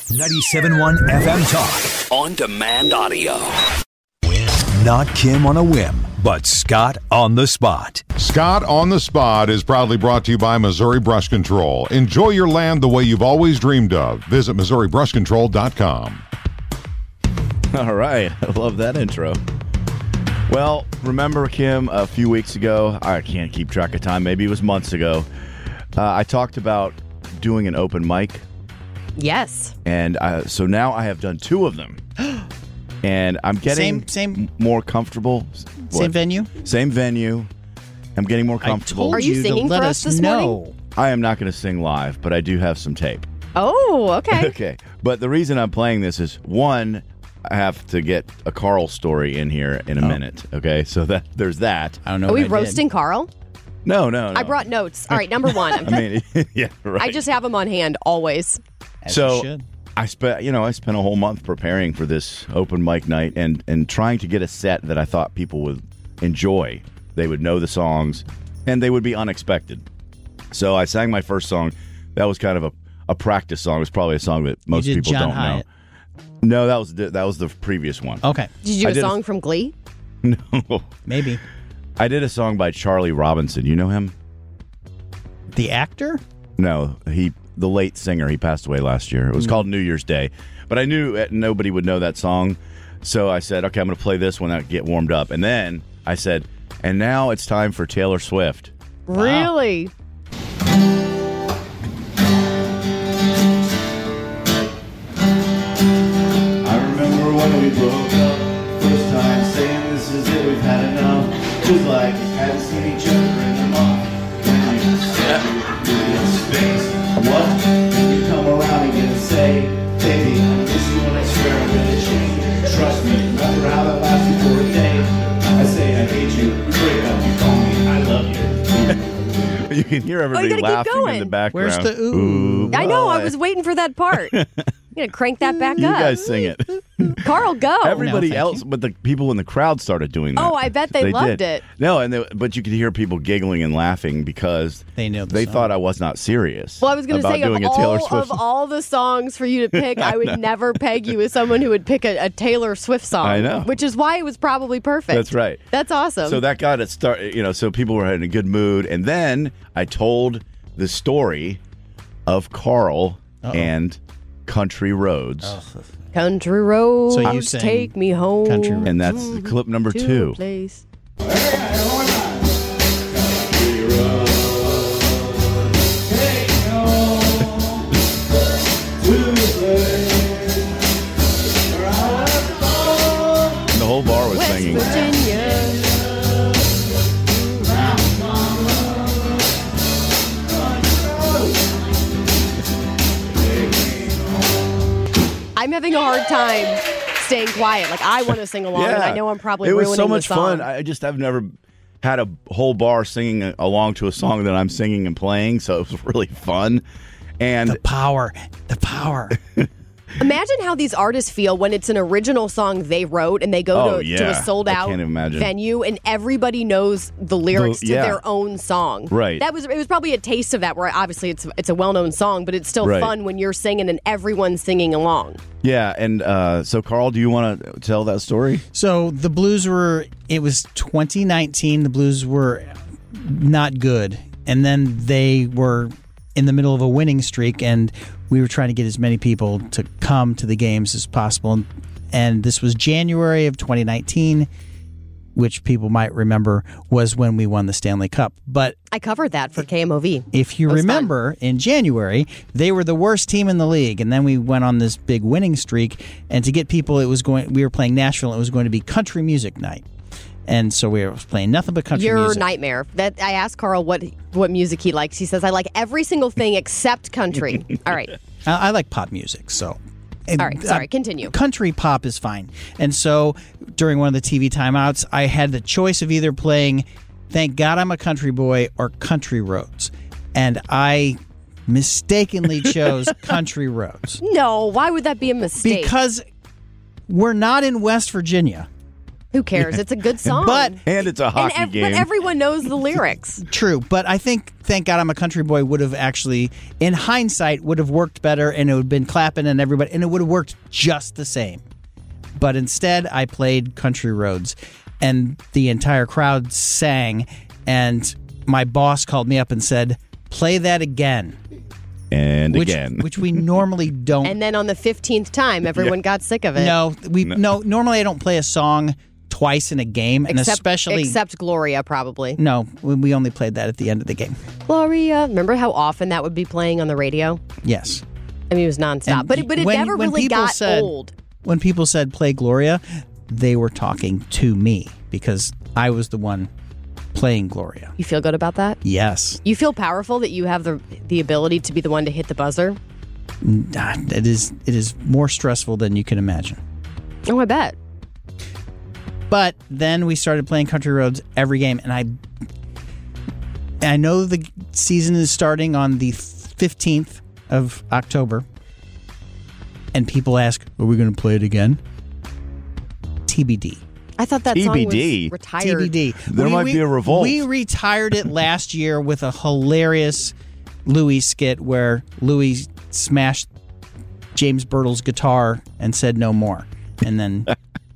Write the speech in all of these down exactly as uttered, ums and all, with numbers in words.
ninety-seven point one F M Talk. On demand audio. Not Kim on a whim, but Scott on the spot. Scott on the Spot is proudly brought to you by Missouri Brush Control. Enjoy your land the way you've always dreamed of. Visit Missouri Brush Control dot com. All right. I love that intro. Well, remember, Kim, a few weeks ago, I can't keep track of time, maybe it was months ago, uh, I talked about doing an open mic. Yes. And uh, so now I have done two of them. And I'm getting same, same, more comfortable. Same what? venue? Same venue. I'm getting more comfortable. Are you you singing let for us us this know. morning? I am not going to sing live, but I do have some tape. Oh, okay. Okay. But the reason I'm playing this is, one, I have to get a Carl story in here in a Oh. minute. Okay, so that there's that. I don't know. Are we what I did. roasting Carl? No, no, no. I brought notes. All right, number one. I'm I mean, yeah, right. I just have them on hand always. As so you should. I spent, you know, I spent a whole month preparing for this open mic night and and trying to get a set that I thought people would enjoy. They would know the songs, and they would be unexpected. So I sang my first song. That was kind of a, a practice song. It was probably a song that most did people John don't Hyatt. know. No, that was the, that was the previous one. Okay, Did you do I a did a- song from Glee? No, maybe. I did a song by Charlie Robinson. You know him? The actor? No, he the late singer. He passed away last year. It was called New Year's Day, but I knew uh, nobody would know that song, so I said, "Okay, I'm going to play this when I get warmed up." And then I said, "And now it's time for Taylor Swift." Really? I remember when we broke up, first time saying this is it, we've had enough. Just like we hadn't seen each other in a month. When you said you were in space, what? Then you come around and get to say, baby, I miss you and I swear I'm gonna change. Trust me, remember how that lasted for a day? I say I hate you, break up, you call me, I love you. You can hear everybody gotta keep laughing in going. the background. Where's the ooh? I know. I boy. was waiting for that part. I'm going to crank that back You up. guys sing it. Carl, go. Everybody No, thank else, you. but the people in the crowd started doing that. Oh, I bet they loved did. it. No, and they, but you could hear people giggling and laughing because They know the they song. thought I was not serious. Well, I was going to about say, of doing a Taylor all, Swift of all the songs for you to pick, I would never peg you as someone who would pick a, a Taylor Swift song. I know. Which is why it was probably perfect. That's right. That's awesome. So that got it started, you know, so people were in a good mood. And then I told the story of Carl Uh-oh. and Country Roads. Country roads, So you sang take me home. Country Roads. And that's clip number to two. a place. The whole bar was West singing. Virginia. I'm having a hard time staying quiet. Like, I want to sing along, and I know I'm probably It was ruining so much the song. fun. I just, I've never had a whole bar singing along to a song that I'm singing and playing, so it was really fun. And The power. The power. Imagine how these artists feel when it's an original song they wrote and they go Oh, to, to yeah. a sold I out can't imagine. venue and everybody knows the lyrics The- to yeah. their own song. Right. That was it was probably a taste of that where obviously it's it's a well known song, but it's still Right. fun when you're singing and everyone's singing along. yeah, and uh, so Carl, do you want to tell that story? So the Blues were, it was twenty nineteen. The Blues were not good. And then they were in the middle of a winning streak, and we were trying to get as many people to come to the games as possible. And this was January of twenty nineteen, which people might remember was when we won the Stanley Cup. But I covered that for K M O V. if you That was remember, in January, they were the worst team in the league, and then we went on this big winning streak. And to get people, it was going. We were playing Nashville. It was going to be country music night, and so we were playing nothing but country Your music. nightmare. That I asked Carl what what music he likes. He says, I like every single thing except country. All right. I, I like pop music, so. All right. Sorry. Continue. Country pop is fine. And so during one of the T V timeouts, I had the choice of either playing Thank God I'm a Country Boy or Country Roads. And I mistakenly chose Country Roads. No. Why would that be a mistake? Because we're not in West Virginia. Who cares? It's a good song. But And it's a and hockey ev- game. but everyone knows the lyrics. True, but I think Thank God I'm a Country Boy would have actually, in hindsight, would have worked better, and it would have been clapping and everybody, and it would have worked just the same. But instead, I played Country Roads, and the entire crowd sang, and my boss called me up and said, "Play that again." and Which, again. which we normally don't. And then on the fifteenth time, everyone got sick of it. no, we no. Normally, I don't play a song twice in a game, and except, especially except Gloria, probably. no, we we only played that at the end of the game. Gloria. Remember how often that would be playing on the radio? Yes. I mean, it was nonstop. And but it, but it when- never when really people got said- old. When people said play Gloria, they were talking to me because I was the one playing Gloria. You feel good about that? Yes. You feel powerful that you have the the ability to be the one to hit the buzzer? Ah, It is it is more stressful than you can imagine. Oh, I bet. But then we started playing Country Roads every game, and I I know the season is starting on the fifteenth of October, and people ask, "Are we going to play it again?" T B D. I thought that T B D. song was retired. T B D. There might be a revolt. We retired it last year with a hilarious Louis skit where Louis smashed James Birtle's guitar and said no more. And then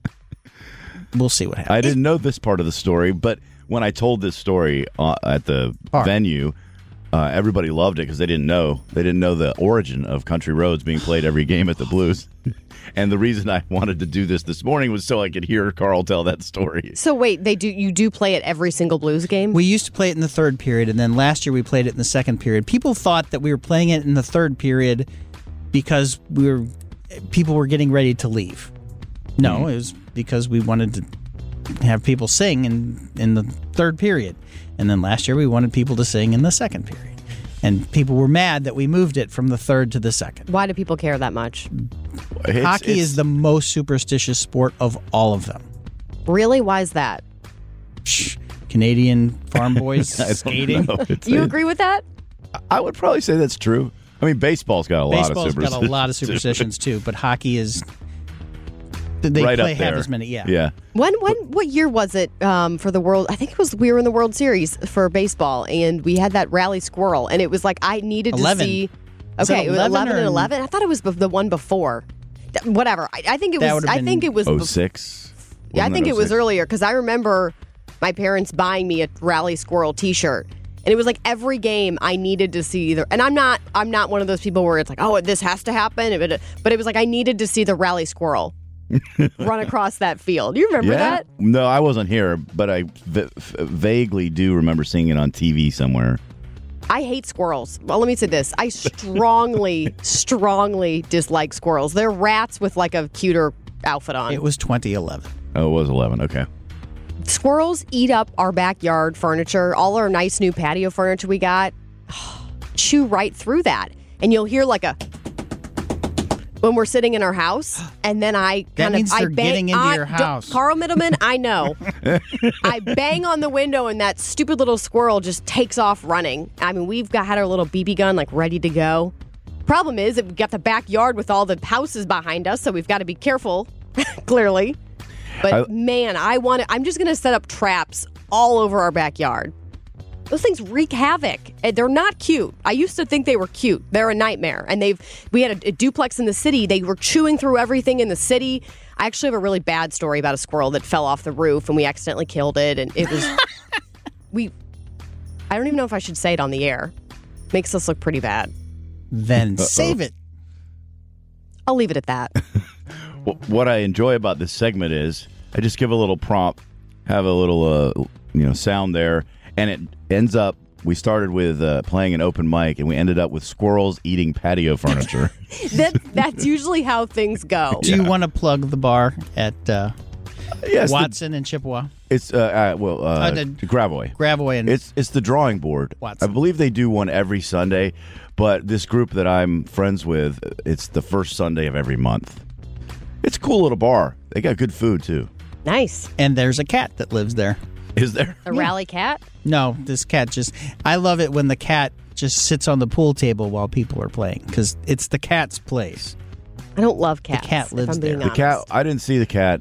we'll see what happens. I didn't know this part of the story, but when I told this story uh, at the Part. venue, uh, everybody loved it because they didn't know. They didn't know the origin of Country Roads being played every game at the Blues. And the reason I wanted to do this this morning was so I could hear Carl tell that story. So wait, they do you do play it every single Blues game? We used to play it in the third period, and then last year we played it in the second period. People thought that we were playing it in the third period because we were people were getting ready to leave. No, Mm-hmm. it was because we wanted to have people sing in in the third period, and then last year we wanted people to sing in the second period, and people were mad that we moved it from the third to the second. Why do people care that much? It's- Hockey it's- is the most superstitious sport of all of them. Really? Why is that? Shh, Canadian farm boys I don't skating. know. It's- Do you agree with that? I would probably say that's true. I mean, baseball's got a lot of Baseball's superstitions. got a lot of superstitions too, but hockey is they Right play up half there. as many. Yeah, Yeah. When when what year was it um, for the World? I think it was we were in the World Series for baseball, and we had that rally squirrel, and it was like I needed eleven. to see. Was it Okay, it was eleven eleven and or- eleven. I thought it was bef- the one before. Th- Whatever. I, I think it That was. would've I been think it was. Oh bef- six. Yeah, I Wasn't think that it was oh six? earlier because I remember my parents buying me a rally squirrel T-shirt, and it was like every game I needed to see either. And I'm not, I'm not one of those people where it's like, oh, this has to happen. But but it was like I needed to see the rally squirrel run across that field. You remember Yeah. that? No, I wasn't here, but I v- f- vaguely do remember seeing it on T V somewhere. I hate squirrels. Well, let me say this: I strongly, strongly dislike squirrels. They're rats with like a cuter outfit on. it was twenty eleven. Oh, it was eleven. Okay. Squirrels eat up our backyard furniture, all our nice new patio furniture we got. Chew right through that. And you'll hear like a when we're sitting in our house, and then I That kind means of I they're bang getting into on- your d- house. Carl Middleman, I know. I bang on the window, and that stupid little squirrel just takes off running. I mean, we've got had our little B B gun like ready to go. Problem is that we've got the backyard with all the houses behind us, so we've got to be careful. Clearly. But I- man, I want to, I'm just going to set up traps all over our backyard. Those things wreak havoc. And they're not cute. I used to think they were cute. They're a nightmare. And they've we had a, a duplex in the city. They were chewing through everything in the city. I actually have a really bad story about a squirrel that fell off the roof and we accidentally killed it. And it was we. I don't even know if I should say it on the air. Makes us look pretty bad. Then save it. I'll leave it at that. Wh- What I enjoy about this segment is I just give a little prompt, have a little uh, you know sound there, and it ends up. We started with uh, playing an open mic, and we ended up with squirrels eating patio furniture. that that's usually how things go. Do you want to plug the bar at uh, yes, the- Watson and Chippewa? it's uh, uh, well uh, Uh, the- Gravois. Gravois and It's it's the drawing board. Watson. I believe they do one every Sunday, but this group that I'm friends with, it's the first Sunday of every month. It's a cool little bar. They got good food too. Nice. and there's a cat that lives there. Is there? A rally cat? No, this cat just. I love it when the cat just sits on the pool table while people are playing because it's the cat's place. I don't love cats. cat if lives I'm being there. The honest. cat. I didn't see the cat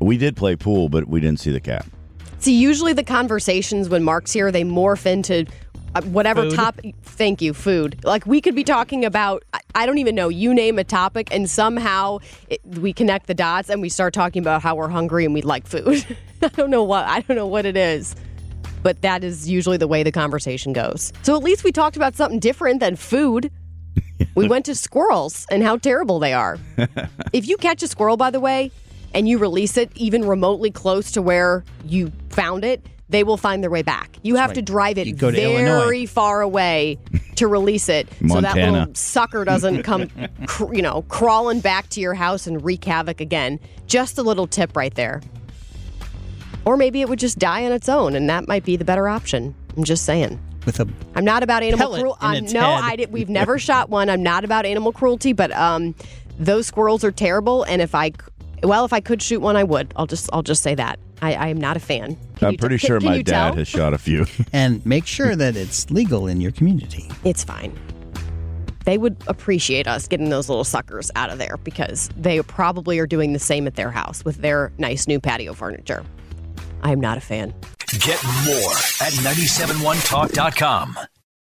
We did play pool, but we didn't see the cat. See, usually the conversations when Mark's here, they morph into uh, whatever Food. topic. Thank you, food. Like we could be talking about, I, I don't even know, you name a topic, and somehow it, we connect the dots and we start talking about how we're hungry and we'd like food. I don't know what, I don't know what it is. But that is usually the way the conversation goes. So at least we talked about something different than food. We went to squirrels and how terrible they are. If you catch a squirrel, by the way, and you release it even remotely close to where you found it, they will find their way back. You have right. to drive it You go to very Illinois. far away to release it so that Montana. little sucker doesn't come, cr- you know, crawling back to your house and wreak havoc again. Just a little tip right there. Or maybe it would just die on its own, and that might be the better option. I'm just saying. With a I'm not about animal pellet cruelty. in Um, its no, head. I did, we've never shot one. I'm not about animal cruelty, but um, those squirrels are terrible. And if I, well, if I could shoot one, I would. I'll just, I'll just say that. I, I am not a fan. Can I'm you pretty t- sure can my you dad tell? has shot a few. and make sure that it's legal in your community. It's fine. They would appreciate us getting those little suckers out of there because they probably are doing the same at their house with their nice new patio furniture. I am not a fan. Get more at nine seven one talk dot com.